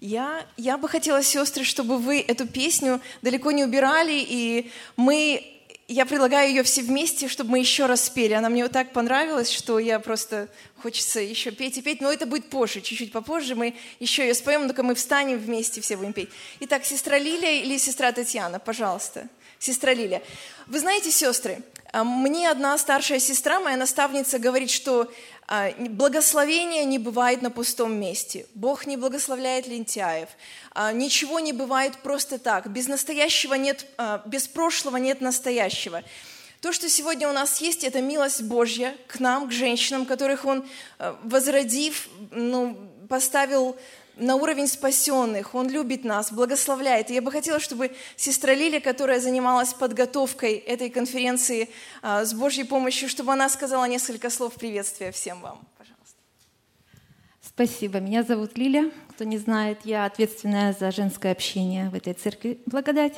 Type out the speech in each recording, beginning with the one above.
Я бы хотела, сестры, чтобы вы эту песню далеко не убирали, и я предлагаю ее все вместе, чтобы мы еще раз спели. Она мне вот так понравилась, что я просто хочется еще петь и петь, но это будет позже, чуть-чуть попозже мы еще ее споем, только мы встанем вместе, все будем петь. Итак, сестра Лилия или сестра Татьяна, пожалуйста. Сестра Лилия. Вы знаете, сестры, мне одна старшая сестра, моя наставница, говорит, что благословение не бывает на пустом месте. Бог не благословляет лентяев. Ничего не бывает просто так. Без настоящего нет, без прошлого нет настоящего. То, что сегодня у нас есть, это милость Божья к нам, к женщинам, которых Он, возродив, поставил на уровень спасенных. Он любит нас, благословляет. И я бы хотела, чтобы сестра Лилия, которая занималась подготовкой этой конференции с Божьей помощью, чтобы она сказала несколько слов приветствия всем вам. Пожалуйста. Спасибо. Меня зовут Лиля. Кто не знает, я ответственная за женское общение в этой церкви «Благодать».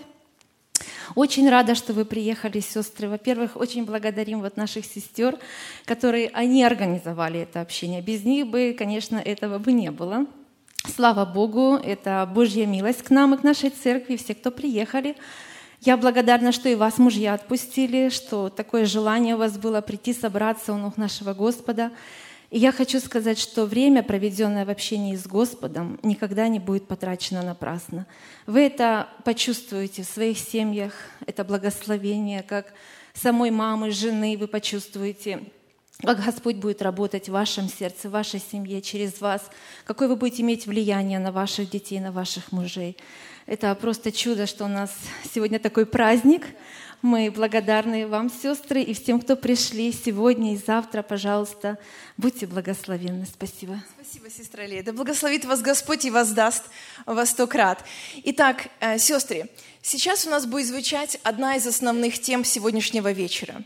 Очень рада, что вы приехали, сестры. Во-первых, очень благодарим наших сестер, которые они организовали это общение. Без них бы, конечно, этого бы не было. Слава Богу, это Божья милость к нам и к нашей церкви, все, кто приехали. Я благодарна, что и вас, мужья, отпустили, что такое желание у вас было прийти, собраться у ног нашего Господа. И я хочу сказать, что время, проведенное в общении с Господом, никогда не будет потрачено напрасно. Вы это почувствуете в своих семьях, это благословение, как самой мамы, жены вы почувствуете, как Господь будет работать в вашем сердце, в вашей семье, через вас, какое вы будете иметь влияние на ваших детей, на ваших мужей. Это просто чудо, что у нас сегодня такой праздник. Мы благодарны вам, сестры, и всем, кто пришли сегодня и завтра, пожалуйста, будьте благословенны. Спасибо. Спасибо, сестра Лия. Да благословит вас Господь и воздаст во 100 крат. Итак, сестры, сейчас у нас будет звучать одна из основных тем сегодняшнего вечера.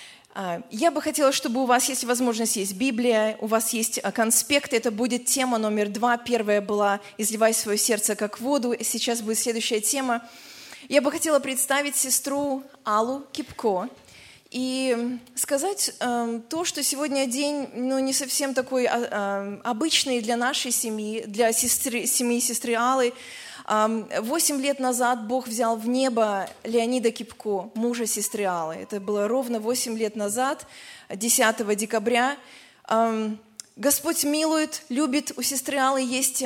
Я бы хотела, чтобы у вас, если возможность, есть Библия, у вас есть конспект, это будет тема номер 2. Первая была «Изливай свое сердце как воду», сейчас будет следующая тема. Я бы хотела представить сестру Аллу Кипко и сказать то, что сегодня день не совсем такой обычный для нашей семьи, для семьи сестры Аллы. 8 лет назад Бог взял в небо Леонида Кипко, мужа сестры Аллы. Это было ровно 8 лет назад, 10 декабря. Господь милует, любит. У сестры Аллы есть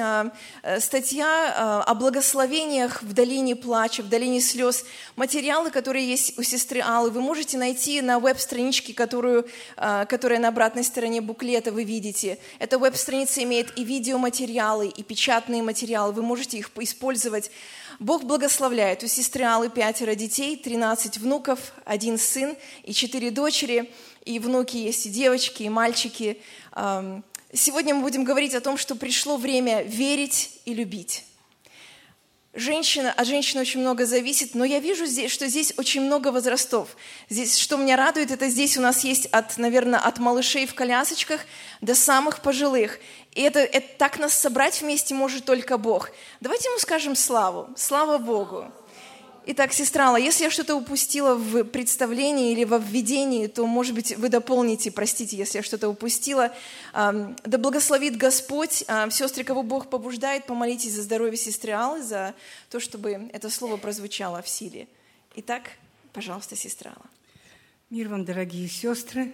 статья о благословениях в долине плача, в долине слез. Материалы, которые есть у сестры Аллы, вы можете найти на веб-страничке, которая на обратной стороне буклета вы видите. Эта веб-страница имеет и видеоматериалы, и печатные материалы. Вы можете их использовать. Бог благословляет. У сестры Аллы 5 детей, 13 внуков, 1 сын и 4 дочери. И внуки есть, и девочки, и мальчики. Сегодня мы будем говорить о том, что пришло время верить и любить. От женщины очень много зависит, но я вижу, что здесь очень много возрастов. Здесь, что меня радует, это здесь у нас есть, наверное, от малышей в колясочках до самых пожилых. И это так нас собрать вместе может только Бог. Давайте ему скажем славу. Слава Богу. Итак, сестра Алла, если я что-то упустила в представлении или во введении, то, может быть, вы дополните, простите, если я что-то упустила. Да благословит Господь. Сестры, кого Бог побуждает, помолитесь за здоровье сестры Аллы, за то, чтобы это слово прозвучало в силе. Итак, пожалуйста, сестра Алла. Мир вам, дорогие сестры.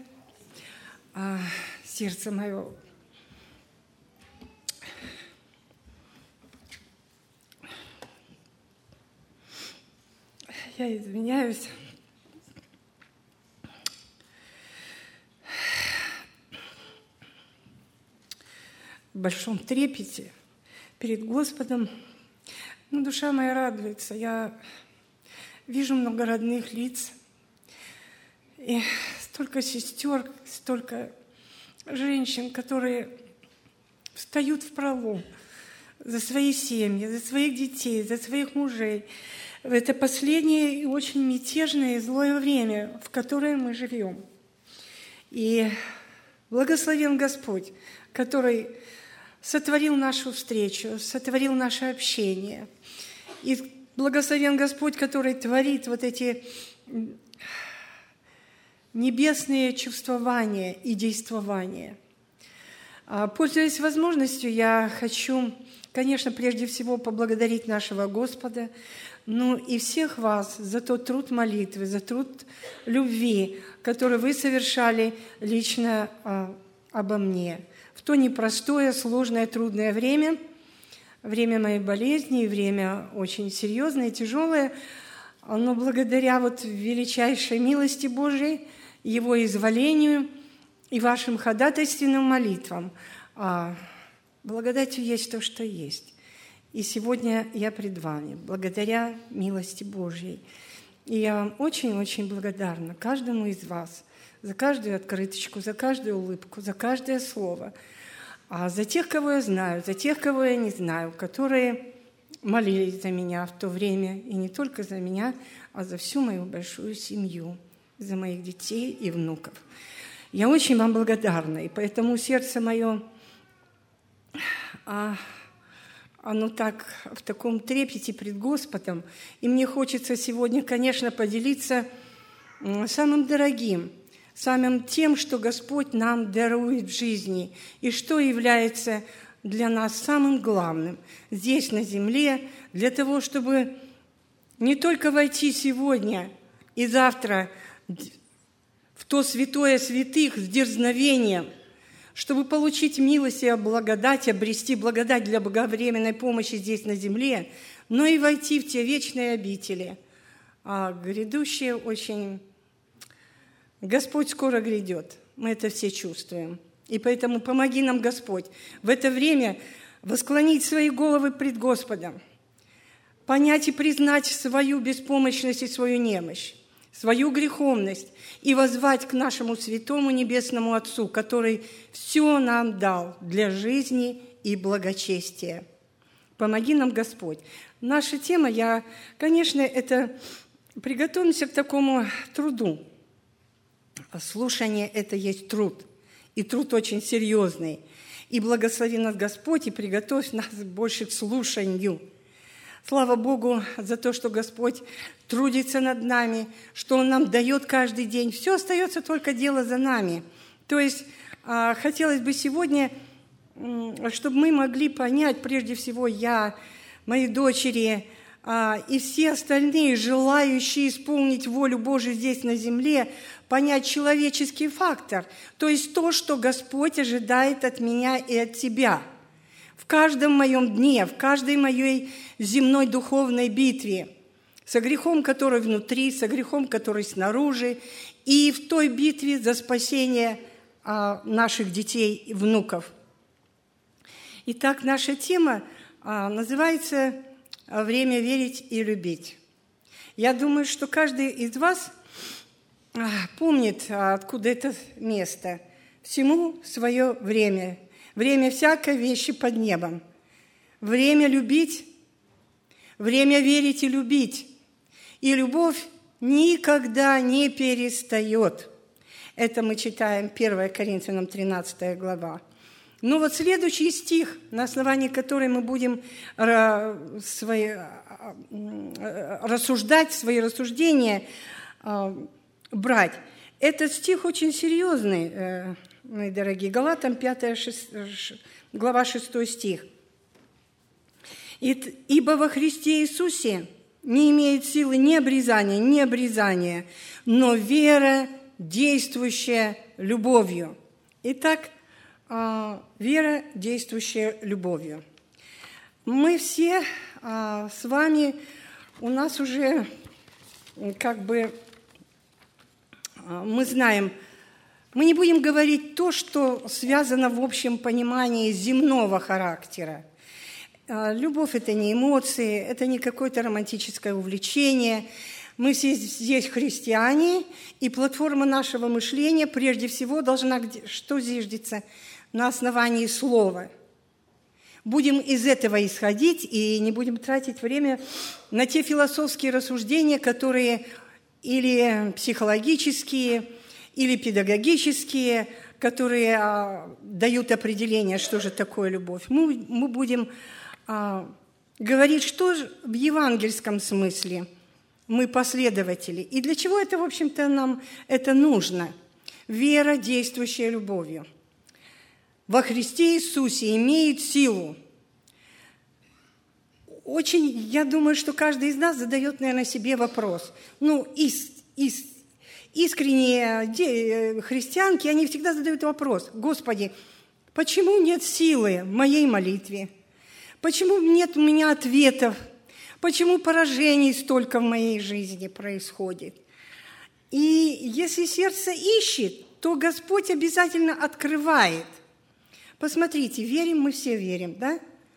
Сердце мое... Я извиняюсь. В большом трепете перед Господом. Но душа моя радуется. Я вижу много родных лиц. И столько сестер, столько женщин, которые встают в пролом за свои семьи, за своих детей, за своих мужей. В это последнее и очень мятежное и злое время, в которое мы живем. И благословен Господь, который сотворил нашу встречу, сотворил наше общение. И благословен Господь, который творит вот эти небесные чувствования и действования. Пользуясь возможностью, я хочу, конечно, прежде всего поблагодарить нашего Господа, ну и всех вас за тот труд молитвы, за труд любви, который вы совершали лично обо мне. В то непростое, сложное, трудное время моей болезни, время очень серьезное, тяжелое, но благодаря вот величайшей милости Божией, Его изволению и вашим ходатайственным молитвам, благодатью есть то, что есть. И сегодня я пред вами, благодаря милости Божьей. И я вам очень-очень благодарна каждому из вас за каждую открыточку, за каждую улыбку, за каждое слово. А за тех, кого я знаю, за тех, кого я не знаю, которые молились за меня в то время, и не только за меня, а за всю мою большую семью, за моих детей и внуков. Я очень вам благодарна, и поэтому сердце мое, оно так в таком трепете пред Господом, и мне хочется сегодня, конечно, поделиться самым дорогим, самым тем, что Господь нам дарует в жизни, и что является для нас самым главным здесь, на земле, для того, чтобы не только войти сегодня и завтра в то святое святых с дерзновением, чтобы получить милость и благодать, обрести благодать для благовременной помощи здесь на земле, но и войти в те вечные обители. А грядущее очень... Господь скоро грядет, мы это все чувствуем. И поэтому помоги нам, Господь, в это время восклонить свои головы пред Господом, понять и признать свою беспомощность и свою немощь, свою греховность и воззвать к нашему святому Небесному Отцу, который все нам дал для жизни и благочестия. Помоги нам, Господь. Наша тема, конечно, это приготовимся к такому труду. Слушание – это есть труд, и труд очень серьезный. И благослови нас Господь, и приготовь нас больше к слушанию. Слава Богу за то, что Господь трудится над нами, что Он нам дает каждый день. Все остается только дело за нами. То есть хотелось бы сегодня, чтобы мы могли понять, прежде всего я, мои дочери и все остальные, желающие исполнить волю Божию здесь на земле, понять человеческий фактор, то есть то, что Господь ожидает от меня и от тебя. В каждом моем дне, в каждой моей земной духовной битве, со грехом, который внутри, со грехом, который снаружи, и в той битве за спасение наших детей и внуков. Итак, наша тема называется «Время верить и любить». Я думаю, что каждый из вас помнит, откуда это место. Всему свое время. Время всякой вещи под небом. Время любить, время верить и любить. И любовь никогда не перестает. Это мы читаем 1 Коринфянам 13 глава. Ну вот следующий стих, на основании которого мы будем рассуждать, свои рассуждения брать. Этот стих очень серьезный, мои дорогие. Галатам 5 глава 6 стих. «Ибо во Христе Иисусе не имеет силы ни обрезания, но вера, действующая любовью». Итак, вера, действующая любовью. Мы все с вами, у нас уже мы знаем, мы не будем говорить то, что связано в общем понимании земного характера. Любовь – это не эмоции, это не какое-то романтическое увлечение. Мы все здесь христиане, и платформа нашего мышления прежде всего должна что зиждется? На основании слова. Будем из этого исходить и не будем тратить время на те философские рассуждения, которые или психологические, или педагогические, которые дают определение, что же такое любовь. Мы будем говорить, что же в евангельском смысле мы последователи. И для чего это, в общем-то, нам это нужно? Вера, действующая любовью. во Христе Иисусе имеют силу. Я думаю, что каждый из нас задает, наверное, себе вопрос. Искренние христианки, они всегда задают вопрос: Господи, почему нет силы в моей молитве? Почему нет у меня ответов? Почему поражений столько в моей жизни происходит? И если сердце ищет, то Господь обязательно открывает. Посмотрите, мы все верим, да?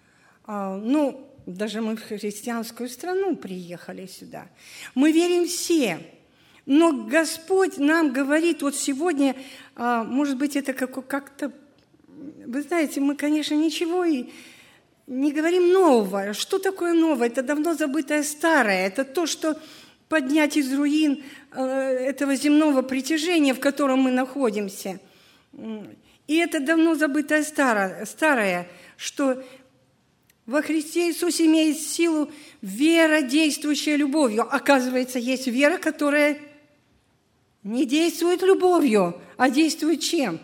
Даже мы в христианскую страну приехали сюда. Мы верим все. Но Господь нам говорит, вот сегодня, может быть, это как-то, вы знаете, мы, конечно, ничего и не говорим нового. Что такое новое? Это давно забытое старое. Это то, что поднять из руин этого земного притяжения, в котором мы находимся. И это давно забытое старое, что во Христе Иисусе имеет силу вера, действующая любовью. Оказывается, есть вера, которая не действует любовью, а действует чем?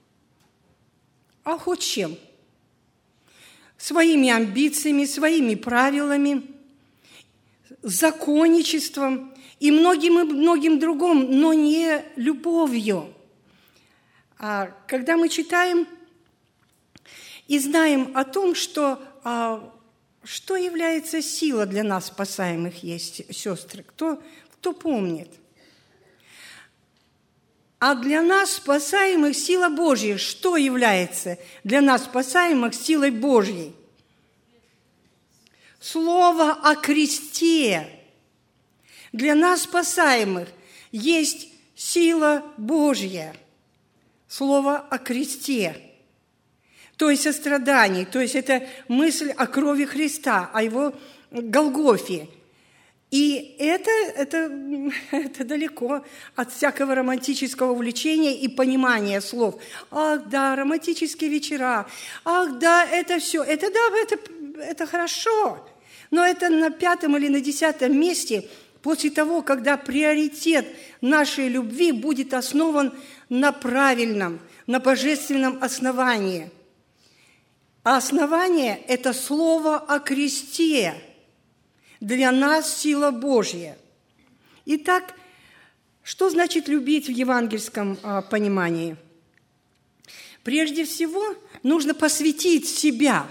А хоть чем? Своими амбициями, своими правилами, законничеством и многим другим, но не любовью. А когда мы читаем и знаем о том, что является сила для нас спасаемых, есть сестры, кто помнит? А для нас спасаемых сила Божья. Что является для нас спасаемых силой Божьей? Слово о кресте. Для нас спасаемых есть сила Божья. Слово о кресте. То есть о страдании. То есть это мысль о крови Христа, о Его Голгофе. И это далеко от всякого романтического увлечения и понимания слов. Ах, да, романтические вечера. Ах, да, это все. Это хорошо. Но это на 5-м или на 10-м месте после того, когда приоритет нашей любви будет основан на правильном, на божественном основании. А основание – это слово о кресте. Для нас сила Божья. Итак, что значит любить в евангельском понимании? Прежде всего, нужно посвятить себя.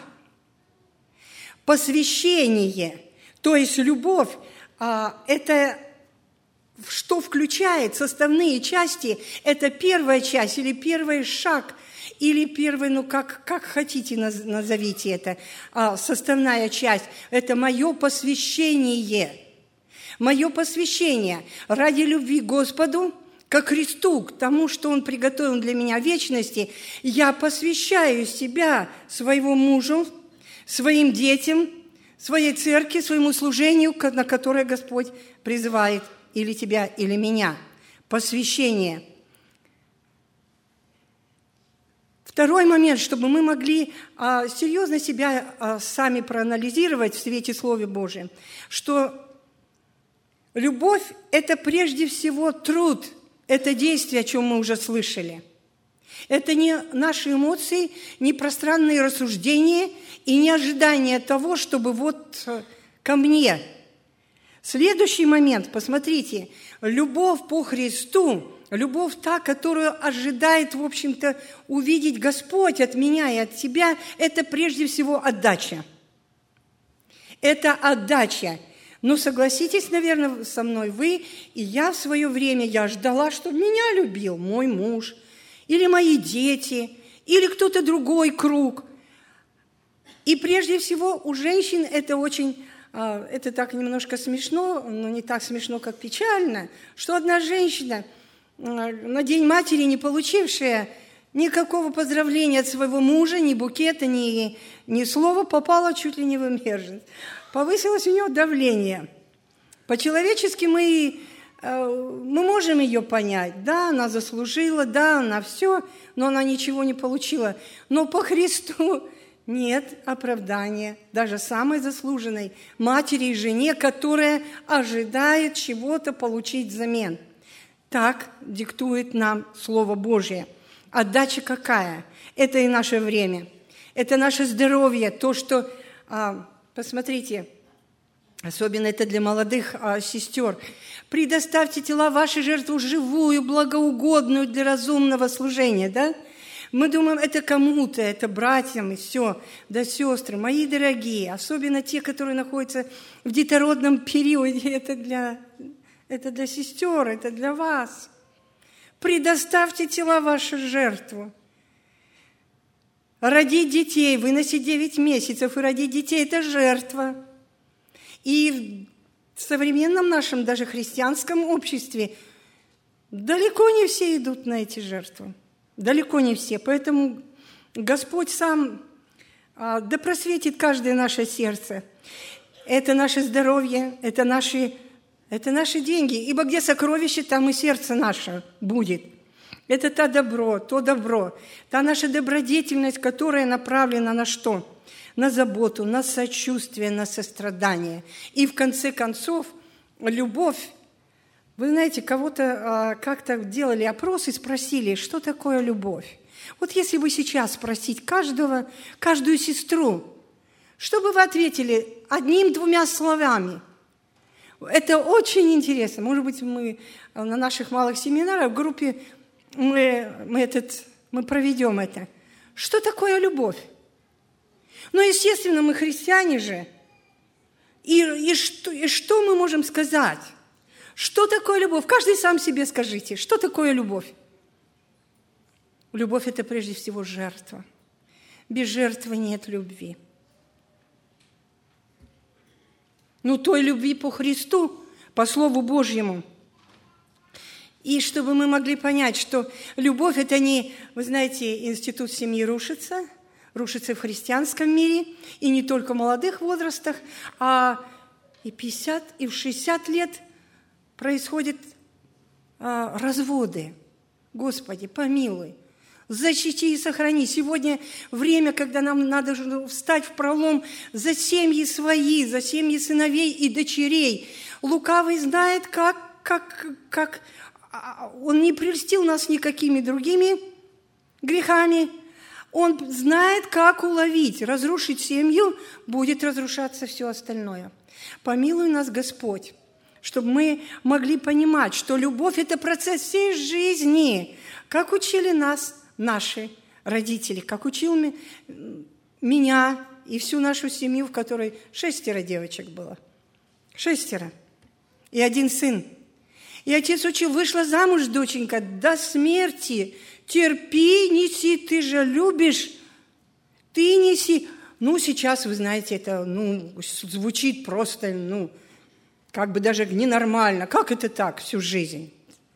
Посвящение, то есть любовь, это что включает составные части? Это первая часть или первый шаг, или первый, как хотите назовите это, составная часть. Это мое посвящение. Мое посвящение ради любви к Господу, ко Христу, к тому, что Он приготовил для меня в вечности. Я посвящаю себя своему мужу, своим детям, своей церкви, своему служению, на которое Господь призывает или тебя, или меня. Посвящение. Второй момент, чтобы мы могли серьезно себя сами проанализировать в свете Слова Божия, что любовь – это прежде всего труд, это действие, о чем мы уже слышали. Это не наши эмоции, не пространные рассуждения и не ожидание того, чтобы вот ко мне. Следующий момент, посмотрите, любовь по Христу, любовь та, которую ожидает, в общем-то, увидеть Господь от меня и от тебя, это прежде всего отдача. Это отдача. Но согласитесь, наверное, со мной вы, и я в свое время, я ждала, чтобы меня любил мой муж, или мои дети, или кто-то другой круг. И прежде всего у женщин это очень, это так немножко смешно, но не так смешно, как печально, что одна женщина, на День матери не получившая никакого поздравления от своего мужа, ни букета, ни слова, попала чуть ли не в эмерженс. Повысилось у нее давление. По-человечески мы можем ее понять. Да, она заслужила, да, она все, но она ничего не получила. Но по Христу нет оправдания даже самой заслуженной матери и жене, которая ожидает чего-то получить взамен. Так диктует нам Слово Божие. Отдача какая? Это и наше время. Это наше здоровье, то, что... посмотрите, особенно это для молодых сестер. Предоставьте тела вашей жертву живую, благоугодную для разумного служения, да? Мы думаем, это кому-то, это братьям и все. Да, сестры, мои дорогие, особенно те, которые находятся в детородном периоде, это для сестер, это для вас. Предоставьте тела вашей жертву. Родить детей, выносить 9 месяцев и родить детей – это жертва. И в современном нашем, даже христианском обществе далеко не все идут на эти жертвы. Далеко не все. Поэтому Господь сам да просветит каждое наше сердце. Это наше здоровье, это наши деньги. Ибо где сокровище, там и сердце наше будет. Это то добро, та наша добродетельность, которая направлена на что? На заботу, на сочувствие, на сострадание. И в конце концов, любовь. Вы знаете, кого-то как-то делали опрос и спросили, что такое любовь. Вот если бы сейчас спросить каждую сестру, что бы вы ответили 1-2 словами? Это очень интересно. Может быть, мы на наших малых семинарах в группе мы проведем это. Что такое любовь? Ну, естественно, мы христиане же. И что мы можем сказать? Что такое любовь? Каждый сам себе скажите, что такое любовь? Любовь – это прежде всего жертва. Без жертвы нет любви. Ну, той любви по Христу, по Слову Божьему. И чтобы мы могли понять, что любовь – это не, вы знаете, институт семьи рушится в христианском мире, и не только в молодых возрастах, а и 50, и в 60 лет происходят разводы. Господи, помилуй, защити и сохрани. Сегодня время, когда нам надо встать в пролом за семьи свои, за семьи сыновей и дочерей. Лукавый знает, как он не прельстил нас никакими другими грехами. Он знает, как уловить, разрушить семью, будет разрушаться все остальное. Помилуй нас, Господь, чтобы мы могли понимать, что любовь – это процесс всей жизни, как учили нас наши родители, как учил меня и всю нашу семью, в которой 6 девочек было. 6. И 1 сын. И отец учил: вышла замуж, доченька, до смерти. Терпи, неси, ты же любишь. Ты неси. Ну, сейчас, вы знаете, это звучит просто, как бы даже ненормально. Как это так всю жизнь?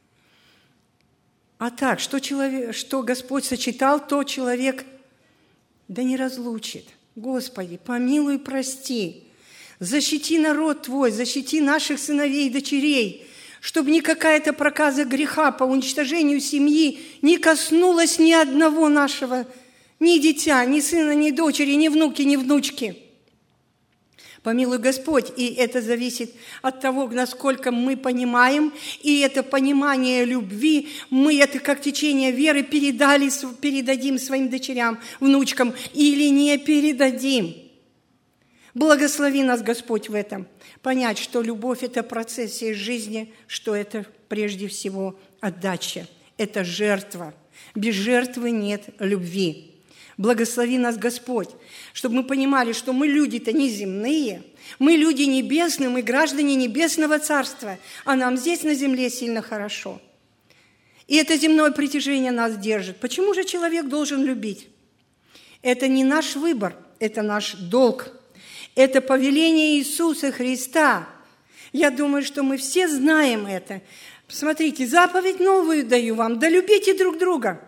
А так, что Господь сочетал, то человек да не разлучит. Господи, помилуй и прости. Защити народ Твой, защити наших сыновей и дочерей, чтобы ни какая-то проказа греха по уничтожению семьи не коснулась ни одного нашего, ни дитя, ни сына, ни дочери, ни внуки, ни внучки. Помилуй, Господь, и это зависит от того, насколько мы понимаем, и это понимание любви, мы это как течение веры передадим своим дочерям, внучкам или не передадим. Благослови нас, Господь, в этом. Понять, что любовь – это процесс всей жизни, что это прежде всего отдача, это жертва. Без жертвы нет любви. Благослови нас, Господь, чтобы мы понимали, что мы люди-то не земные, мы люди небесные, мы граждане небесного царства, а нам здесь на земле сильно хорошо. И это земное притяжение нас держит. Почему же человек должен любить? Это не наш выбор, это наш долг. Это повеление Иисуса Христа. Я думаю, что мы все знаем это. Смотрите, заповедь новую даю вам, да любите друг друга.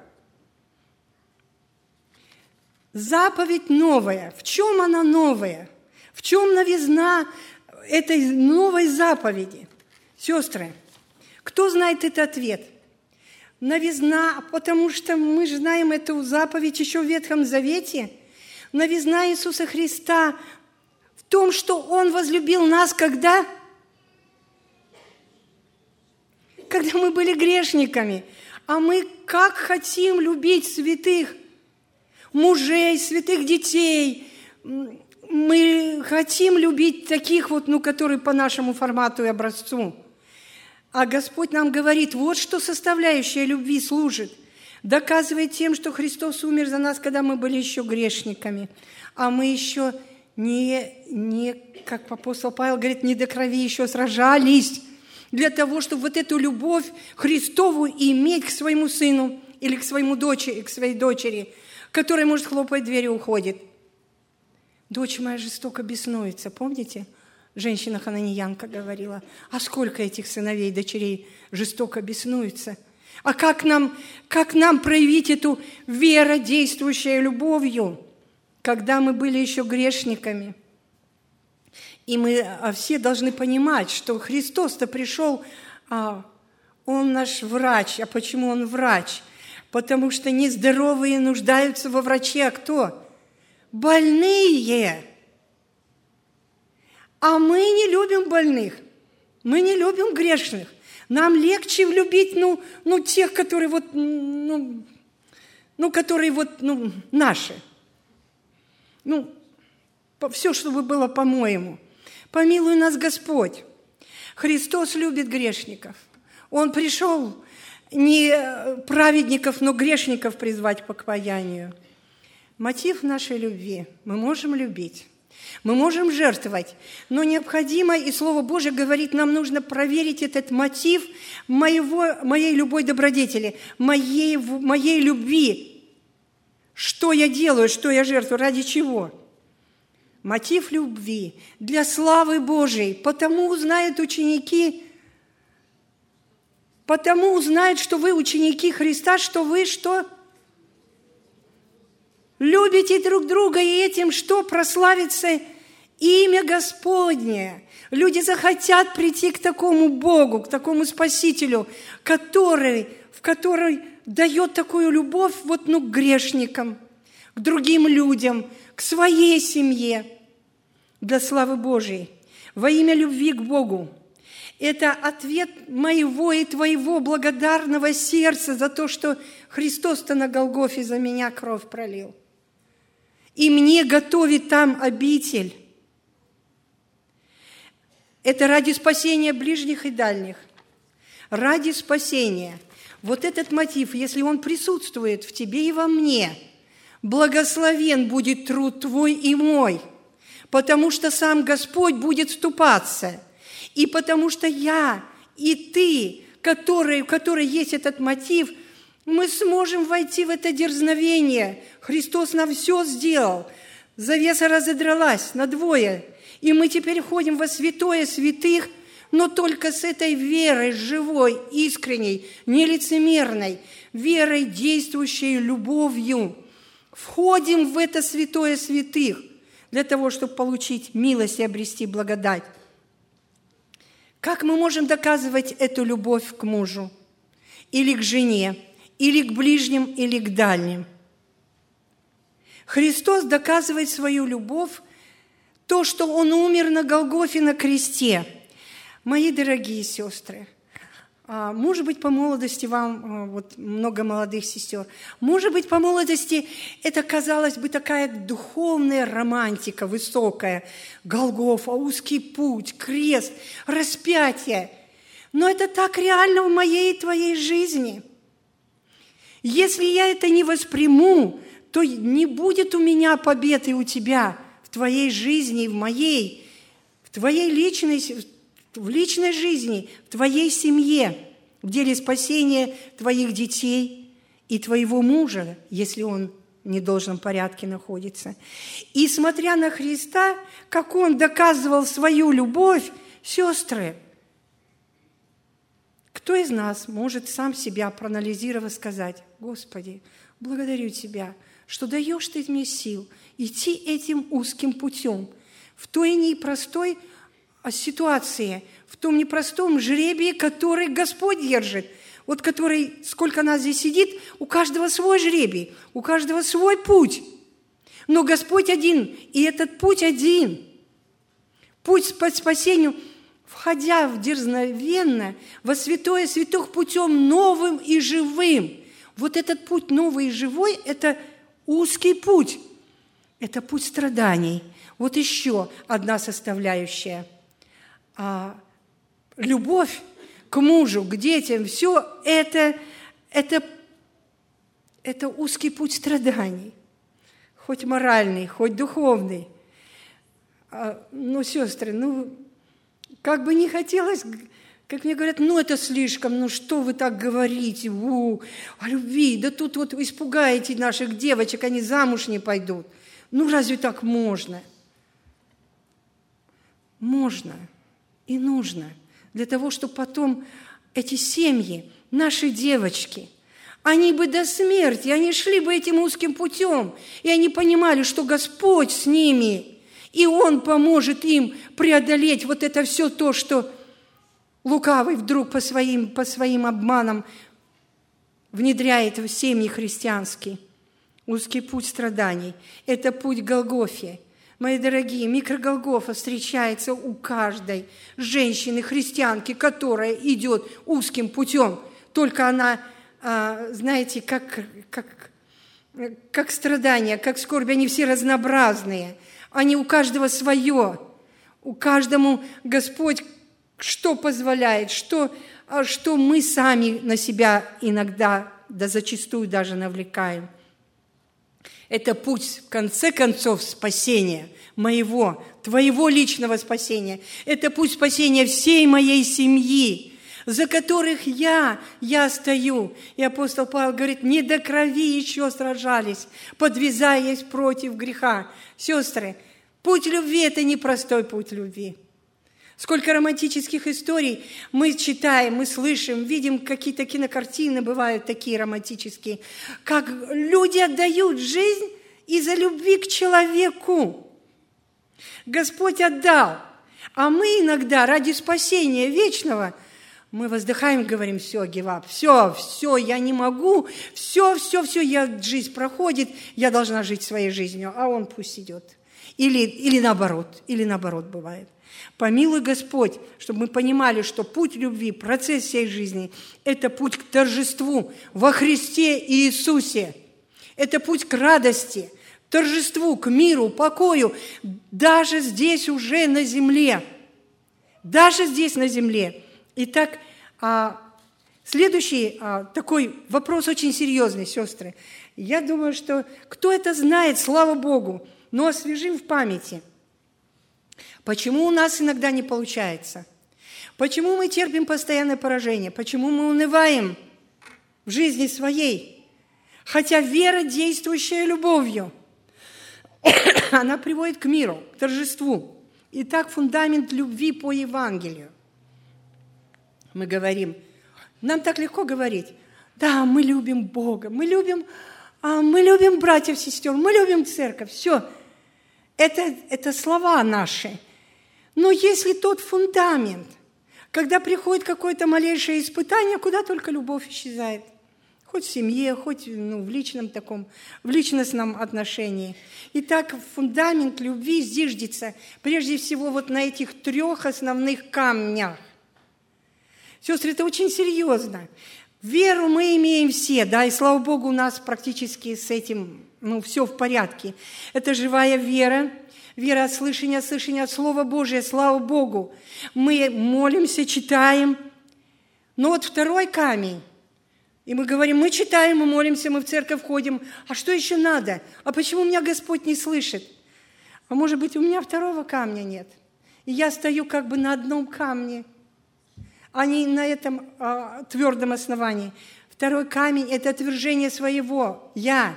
Заповедь новая. В чем она новая? В чем новизна этой новой заповеди? Сестры, кто знает этот ответ? Новизна, потому что мы же знаем эту заповедь еще в Ветхом Завете. Новизна Иисуса Христа в том, что Он возлюбил нас, когда мы были грешниками. А мы как хотим любить святых мужей, святых детей. Мы хотим любить таких вот, которые по нашему формату и образцу. А Господь нам говорит, вот что составляющая любви служит. Доказывает тем, что Христос умер за нас, когда мы были еще грешниками. А мы еще не, как апостол Павел говорит, не до крови еще сражались. Для того, чтобы вот эту любовь Христову иметь к своему сыну или к своему дочери, к своей дочери, которая, может, хлопает дверью, уходит. Дочь моя жестоко беснуется, помните? Женщина хананиянка говорила, а сколько этих сыновей, дочерей жестоко беснуются? А как нам проявить эту веру, действующую любовью, когда мы были еще грешниками? И мы все должны понимать, что Христос-то пришел, Он наш врач. А почему Он врач? Потому что нездоровые нуждаются во враче. А кто? Больные. А мы не любим больных. Мы не любим грешных. Нам легче любить, тех, которые наши. Все, чтобы было по-моему. Помилуй нас, Господь. Христос любит грешников. Он пришел не праведников, но грешников призвать к покаянию. Мотив нашей любви. Мы можем любить. Мы можем жертвовать, но необходимо, и Слово Божие говорит, нам нужно проверить этот мотив моей любой добродетели, моей любви. Что я делаю, что я жертвую, ради чего? Мотив любви для славы Божией. Потому узнают, что вы ученики Христа, что вы что? Любите друг друга, и этим что? Прославится имя Господне. Люди захотят прийти к такому Богу, к такому Спасителю, который дает такую любовь к грешникам, к другим людям, к своей семье, для славы Божией, во имя любви к Богу. Это ответ моего и твоего благодарного сердца за то, что Христос-то на Голгофе за меня кровь пролил. И мне готовит там обитель. Это ради спасения ближних и дальних. Ради спасения. Вот этот мотив, если он присутствует в тебе и во мне, благословен будет труд твой и мой, потому что сам Господь будет вступаться. И потому что я и ты, у которой есть этот мотив, мы сможем войти в это дерзновение. Христос нам все сделал. Завеса разодралась надвое. И мы теперь ходим во святое святых, но только с этой верой живой, искренней, нелицемерной, верой, действующей любовью. Входим в это святое святых для того, чтобы получить милость и обрести благодать. Как мы можем доказывать эту любовь к мужу или к жене, или к ближним, или к дальним? Христос доказывает свою любовь, то, что Он умер на Голгофе на кресте. Мои дорогие сестры, может быть, по молодости вам, много молодых сестер, может быть, по молодости это, казалось бы, такая духовная романтика высокая, Голгофа, узкий путь, крест, распятие. Но это так реально в моей и твоей жизни. Если я это не восприму, то не будет у меня победы у тебя в твоей жизни, в твоей личности, в личной жизни, в твоей семье, в деле спасения твоих детей и твоего мужа, если он в недолжном порядке находится. И смотря на Христа, как Он доказывал свою любовь, сестры, кто из нас может сам себя проанализировать и сказать: «Господи, благодарю Тебя, что даешь Ты мне сил идти этим узким путем в той непростой ситуации, в том непростом жребии, который Господь держит». Вот который, сколько нас здесь сидит, у каждого свой жребий, у каждого свой путь. Но Господь один, и этот путь один. Путь по спасению входя в дерзновенно во святое святых путем новым и живым. Вот этот путь новый и живой – это узкий путь, это путь страданий. Вот еще одна составляющая. Любовь к мужу, к детям – все это узкий путь страданий, хоть моральный, хоть духовный. Сестры, как бы не хотелось, как мне говорят, это слишком, что вы так говорите, о любви, да тут вот испугаете наших девочек, они замуж не пойдут. Разве так можно? Можно и нужно для того, чтобы потом эти семьи, наши девочки, они бы до смерти, они шли бы этим узким путем, и они понимали, что Господь с ними, и Он поможет им преодолеть вот это все то, что лукавый вдруг по своим обманам внедряет в семьи христианские. Узкий путь страданий – это путь к Голгофе. Мои дорогие, микроголгофа встречается у каждой женщины, христианки, которая идет узким путем. Только она, знаете, как страдания, как скорбь, они все разнообразные. Они у каждого свое. У каждому Господь что позволяет, что мы сами на себя иногда, да зачастую даже навлекаем. Это путь, в конце концов, спасения моего, твоего личного спасения. Это путь спасения всей моей семьи, за которых я стою. И апостол Павел говорит, не до крови еще сражались, подвязаясь против греха. Сестры, путь любви – это непростой путь любви. Сколько романтических историй мы читаем, мы слышим, видим, какие-то кинокартины бывают такие романтические, как люди отдают жизнь из-за любви к человеку. Господь отдал, а мы иногда ради спасения вечного мы воздыхаем, говорим, все, give up, все, я не могу, все, жизнь проходит, я должна жить своей жизнью, а он пусть идет. Или наоборот бывает. Помилуй Господь, чтобы мы понимали, что путь любви, процесс всей жизни – это путь к торжеству во Христе Иисусе. Это путь к радости, торжеству, к миру, покою, даже здесь уже на земле. Даже здесь на земле. Итак, следующий такой вопрос очень серьезный, сестры. Я думаю, что кто это знает, слава Богу, но освежим в памяти. Почему у нас иногда не получается? Почему мы терпим постоянное поражение? Почему мы унываем в жизни своей? Хотя вера, действующая любовью, она приводит к миру, к торжеству. Итак, фундамент любви по Евангелию. Мы говорим, нам так легко говорить, да, мы любим Бога, мы любим братьев, сестер, мы любим церковь, все. Это слова наши. Но если тот фундамент, когда приходит какое-то малейшее испытание, куда только любовь исчезает. Хоть в семье, хоть в личностном отношении. Итак, фундамент любви зиждется прежде всего вот на этих 3 основных камнях. Сестры, это очень серьезно. Веру мы имеем все, да, и слава Богу, у нас практически с этим все в порядке. Это живая вера, вера от слышания от Слова Божия, слава Богу. Мы молимся, читаем. Но вот 2 камень. И мы говорим, мы читаем, мы молимся, мы в церковь ходим. А что еще надо? А почему меня Господь не слышит? А может быть, у меня 2 камня нет? И я стою как бы на одном камне, а не на этом твердом основании. 2 камень – это отвержение своего «я».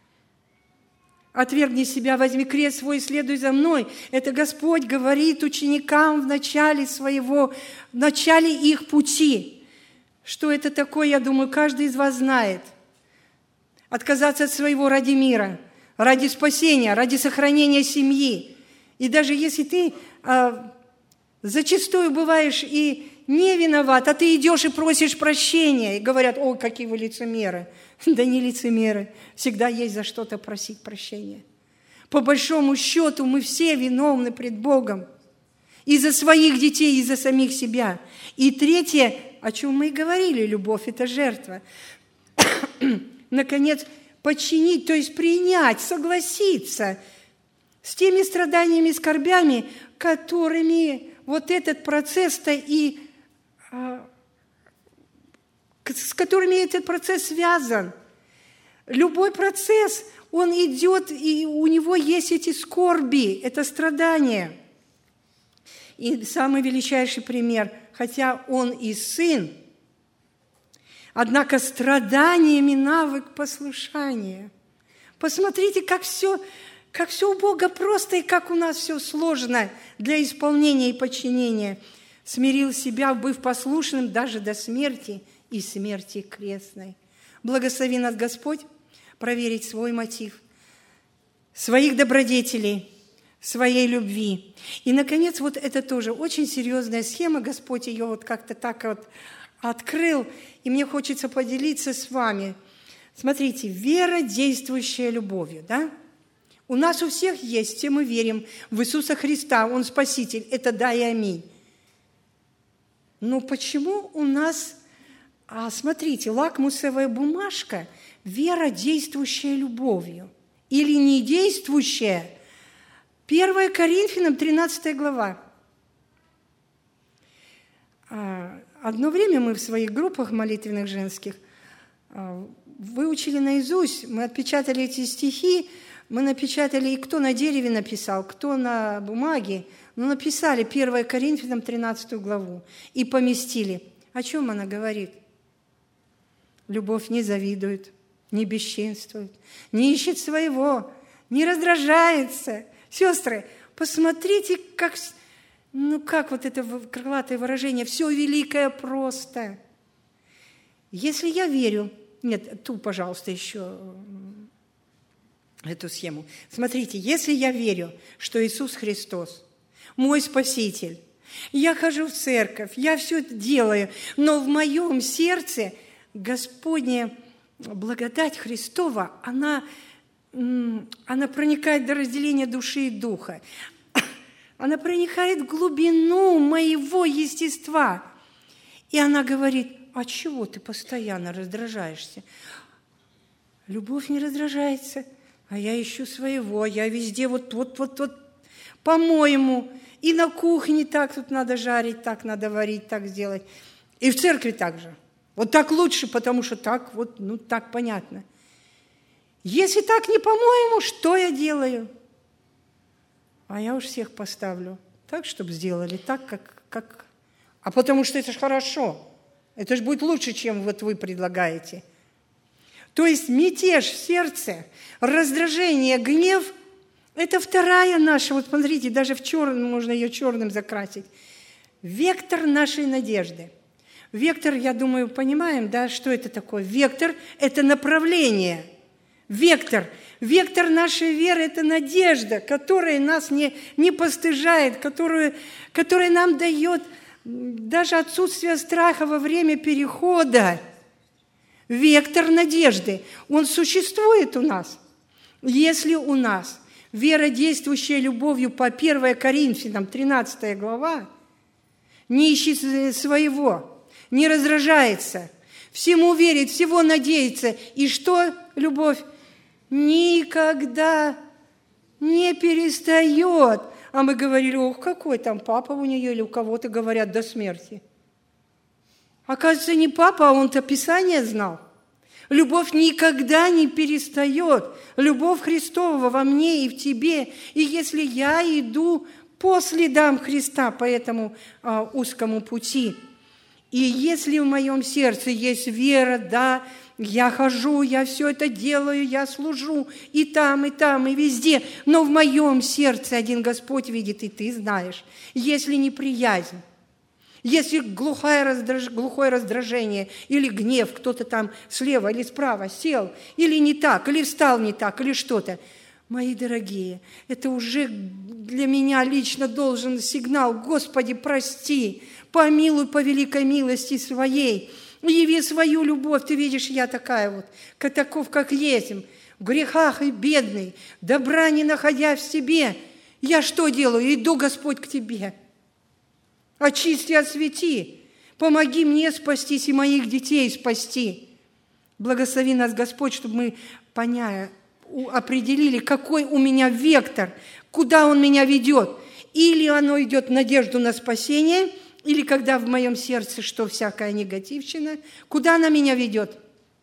«Отвергни себя, возьми крест свой, следуй за мной». Это Господь говорит ученикам в начале их пути. Что это такое, я думаю, каждый из вас знает. Отказаться от своего ради мира, ради спасения, ради сохранения семьи. И даже если ты зачастую бываешь и не виноват, а ты идешь и просишь прощения, и говорят, о, какие вы лицемеры. Да не лицемеры, всегда есть за что-то просить прощения. По большому счету мы все виновны пред Богом. И за своих детей, и за самих себя. И третье, о чем мы и говорили, любовь – это жертва. Наконец, подчинить, то есть принять, согласиться с теми страданиями и скорбями, которыми вот этот процесс-то и с которыми этот процесс связан. Любой процесс, он идет, и у него есть эти скорби, это страдания. И самый величайший пример, хотя он и сын, однако страданиями навык послушания. Посмотрите, как все у Бога просто и как у нас все сложно для исполнения и подчинения. Смирил себя, быв послушным даже до смерти и смерти крестной. Благослови нас, Господь, проверить свой мотив, своих добродетелей, своей любви. И, наконец, вот это тоже очень серьезная схема. Господь ее вот как-то так вот открыл, и мне хочется поделиться с вами. Смотрите, вера, действующая любовью, да? У нас у всех есть, все мы верим в Иисуса Христа, Он Спаситель, это да и аминь. Но почему у нас, смотрите, лакмусовая бумажка, вера, действующая любовью, или не действующая? 1 Коринфянам, 13 глава. Одно время мы в своих группах молитвенных женских выучили наизусть, мы отпечатали эти стихи, мы напечатали, и кто на дереве написал, кто на бумаге, но написали 1 Коринфянам 13 главу и поместили. О чем она говорит? Любовь не завидует, не бесчинствует, не ищет своего, не раздражается. Сестры, посмотрите, как вот это крылатое выражение, все великое просто. Если я верю, нет, ту, пожалуйста, еще эту схему. Смотрите, если я верю, что Иисус Христос мой Спаситель, я хожу в церковь, я все это делаю, но в моем сердце Господня благодать Христова, она проникает до разделения души и духа. Она проникает в глубину моего естества. И она говорит: а чего ты постоянно раздражаешься? Любовь не раздражается, а я ищу своего, я везде вот, по-моему, и на кухне так тут надо жарить, так надо варить, так сделать. И в церкви так же. Вот так лучше, потому что так вот, так понятно. Если так не по-моему, что я делаю? А я уж всех поставлю так, чтобы сделали так, как... А потому что это же хорошо. Это же будет лучше, чем вот вы предлагаете. То есть мятеж в сердце, раздражение, гнев – это вторая наша, вот смотрите, даже в черном, можно ее черным закрасить. Вектор нашей надежды. Вектор, я думаю, понимаем, да, что это такое? Вектор – это направление. Вектор нашей веры – это надежда, которая нас не постыжает, которая нам дает даже отсутствие страха во время перехода. Вектор надежды, он существует у нас. Если у нас вера, действующая любовью по 1 Коринфянам, 13 глава, не ищет своего, не раздражается, всему верит, всего надеется. И что любовь? Никогда не перестает. А мы говорили: ох, какой там папа у нее или у кого-то, говорят, до смерти. Оказывается, не папа, а он-то Писание знал. Любовь никогда не перестает. Любовь Христова во мне и в тебе. И если я иду по следам Христа, по этому узкому пути, и если в моем сердце есть вера, да, я хожу, я все это делаю, я служу и там, и везде, но в моем сердце один Господь видит, и ты знаешь, если неприязнь, если глухое раздражение или гнев, кто-то там слева или справа сел, или не так, или встал не так, или что-то. Мои дорогие, это уже для меня лично должен сигнал: Господи, прости, помилуй по великой милости своей, яви свою любовь. Ты видишь, я такая вот, таков, как есть, в грехах и бедный, добра не находя в себе. Я что делаю? Иду, Господь, к Тебе. очисти, освети. Помоги мне спастись и моих детей спасти. Благослови нас, Господь, чтобы мы, определили, какой у меня вектор, куда он меня ведет. Или оно идет в надежду на спасение, или когда в моем сердце что всякая негативщина, куда она меня ведет?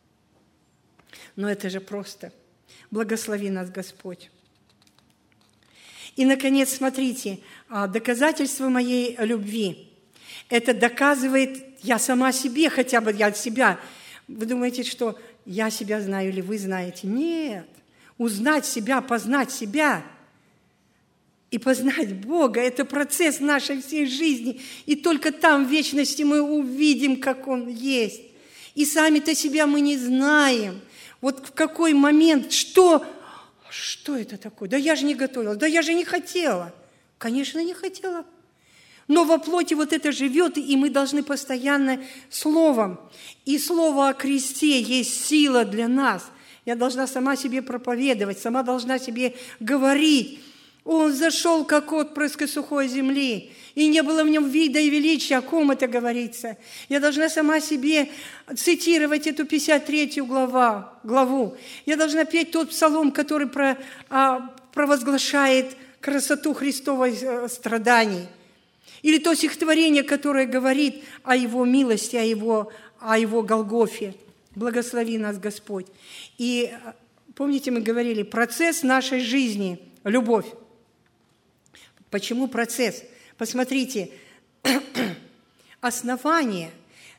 Но это же просто. Благослови нас, Господь. И, наконец, смотрите, доказательство моей любви. Это доказывает я сама себе, хотя бы я себя. Вы думаете, что я себя знаю или вы знаете? Нет. Узнать себя, познать себя и познать Бога – это процесс нашей всей жизни. И только там, в вечности, мы увидим, как Он есть. И сами-то себя мы не знаем. Вот в какой момент, что это такое? Да я же не готовилась, да я же не хотела. Конечно, не хотела. Но во плоти вот это живет, и мы должны постоянно словом. И слово о кресте есть сила для нас. Я должна сама себе проповедовать, сама должна себе говорить. Он зашел, как отпрыск из сухой земли, и не было в нем вида и величия, о ком это говорится. Я должна сама себе цитировать эту 53 главу. Я должна петь тот псалом, который провозглашает красоту Христовой страданий. Или то стихотворение, которое говорит о Его милости, о Его Голгофе. Благослови нас, Господь. И помните, мы говорили, процесс нашей жизни – любовь. Почему процесс? Посмотрите, основанием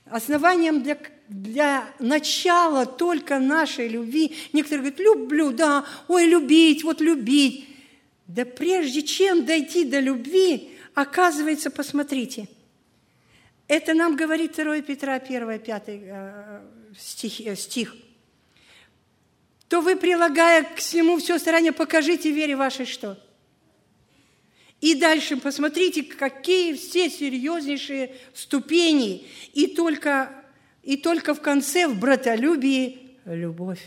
для начала только нашей любви. Некоторые говорят, люблю, да, ой, любить, вот любить. Да прежде чем дойти до любви, оказывается, посмотрите, это нам говорит 2 Петра 1-5 стих. То вы, прилагая к всему все старание, покажите вере вашей что? И дальше посмотрите, какие все серьезнейшие ступени. И только в конце, в братолюбии, любовь.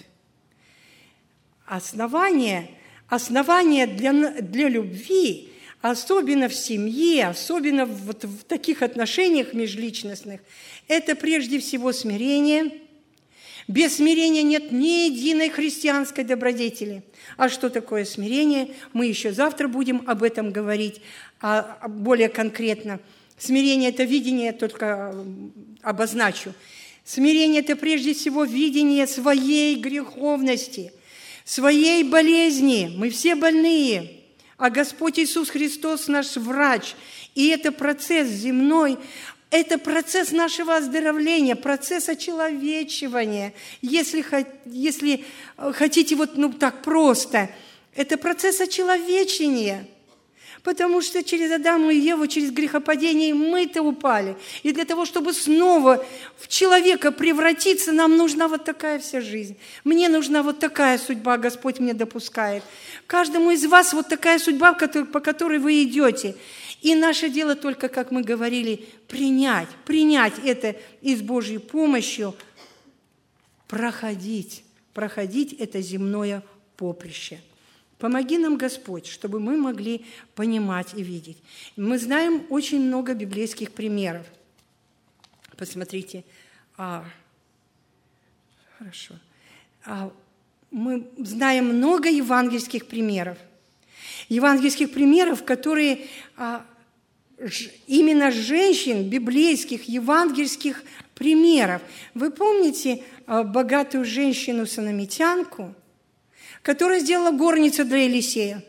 Основание для любви, особенно в семье, особенно в таких отношениях межличностных, это прежде всего смирение. Без смирения нет ни единой христианской добродетели. А что такое смирение? Мы еще завтра будем об этом говорить более конкретно. Смирение – это видение, только обозначу. Смирение – это прежде всего видение своей греховности, своей болезни. Мы все больные, а Господь Иисус Христос наш врач. И это процесс земной, это процесс нашего оздоровления, процесс очеловечивания. Если хотите так просто, это процесс очеловечения. Потому что через Адама и Еву, через грехопадение мы-то упали. И для того, чтобы снова в человека превратиться, нам нужна вот такая вся жизнь. Мне нужна вот такая судьба, Господь мне допускает. Каждому из вас вот такая судьба, по которой вы идете. И наше дело только, как мы говорили, принять это и с Божьей помощью проходить это земное поприще. Помоги нам, Господь, чтобы мы могли понимать и видеть. Мы знаем очень много библейских примеров. Посмотрите. Хорошо. Мы знаем много евангельских примеров. Которые именно женщин, библейских, евангельских примеров. Вы помните богатую женщину-санамитянку, которая сделала горницу для Елисея?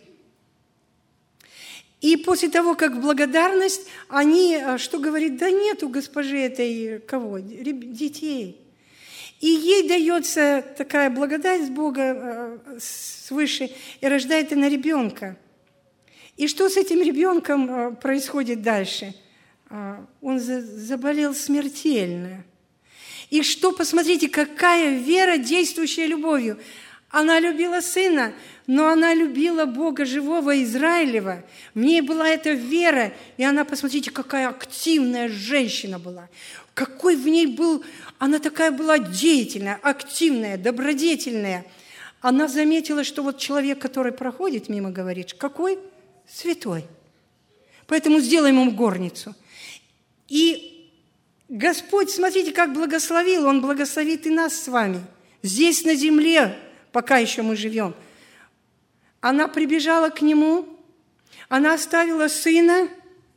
И после того, как благодарность, они, что говорит, да нет у госпожи этой кого? Детей. И ей дается такая благодать с Бога свыше, и рождает она ребенка. И что с этим ребенком происходит дальше? Он заболел смертельно. И что, посмотрите, какая вера, действующая любовью. Она любила сына, но она любила Бога живого, Израилева. В ней была эта вера, и она, посмотрите, какая активная женщина была. Какой в ней был, она такая была деятельная, активная, добродетельная. Она заметила, что вот человек, который проходит мимо, говорит, какой? Святой. Поэтому сделаем ему горницу. И Господь, смотрите, как благословил. Он благословит и нас с вами. Здесь, на земле, пока еще мы живем. Она прибежала к Нему, она оставила сына,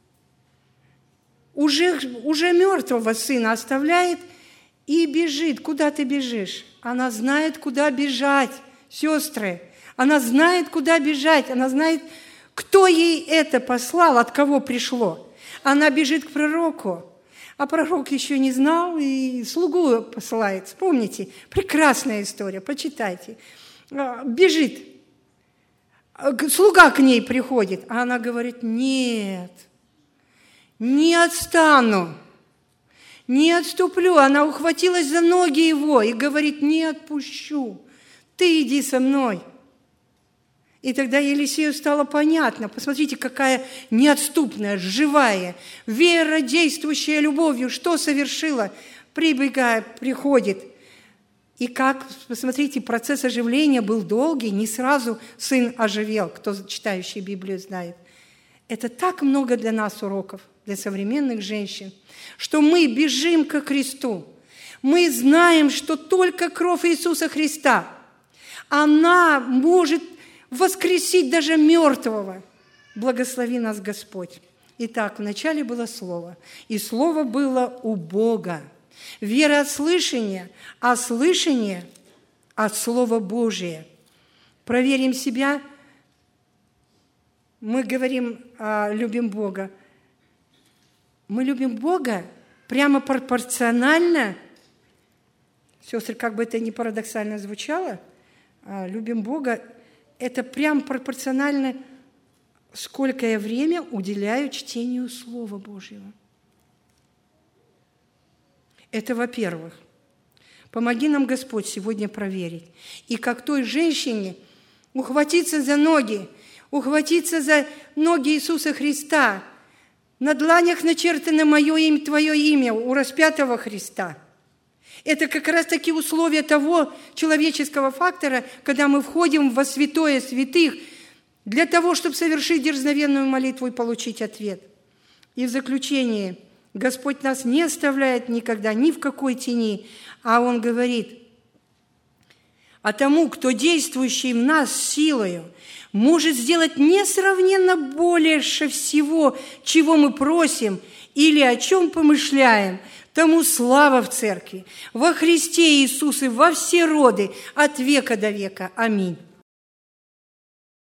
уже мертвого сына оставляет и бежит. Куда ты бежишь? Она знает, куда бежать, сестры. Она знает, куда бежать. Она знает, кто ей это послал, от кого пришло. Она бежит к пророку. А пророк еще не знал и слугу посылает. Вспомните, прекрасная история, почитайте. Бежит. Слуга к ней приходит, а она говорит: нет, не отстану, не отступлю. Она ухватилась за ноги его и говорит: не отпущу, ты иди со мной. И тогда Елисею стало понятно, посмотрите, какая неотступная, живая, вера, действующая любовью, что совершила, прибегая, приходит. И как, посмотрите, процесс оживления был долгий, не сразу сын оживел, кто читающий Библию знает. Это так много для нас уроков, для современных женщин, что мы бежим ко кресту. Мы знаем, что только кровь Иисуса Христа, она может воскресить даже мертвого. Благослови нас Господь. Итак, вначале было Слово, и Слово было у Бога. Вера от слышания, а слышание от Слова Божия. Проверим себя. Мы говорим, любим Бога. Мы любим Бога прямо пропорционально. Сестры, как бы это ни парадоксально звучало, любим Бога, это прямо пропорционально, сколько я время уделяю чтению Слова Божьего. Это, во-первых. Помоги нам, Господь, сегодня проверить. И как той женщине ухватиться за ноги Иисуса Христа. На дланях начертано мое имя, твое имя у распятого Христа. Это как раз-таки условия того человеческого фактора, когда мы входим во святое святых, для того, чтобы совершить дерзновенную молитву и получить ответ. И в заключение, Господь нас не оставляет никогда ни в какой тени, а Он говорит: а тому, кто действующий в нас силою, может сделать несравненно больше всего, чего мы просим или о чем помышляем, тому слава в Церкви, во Христе Иисусе, во все роды, от века до века. Аминь.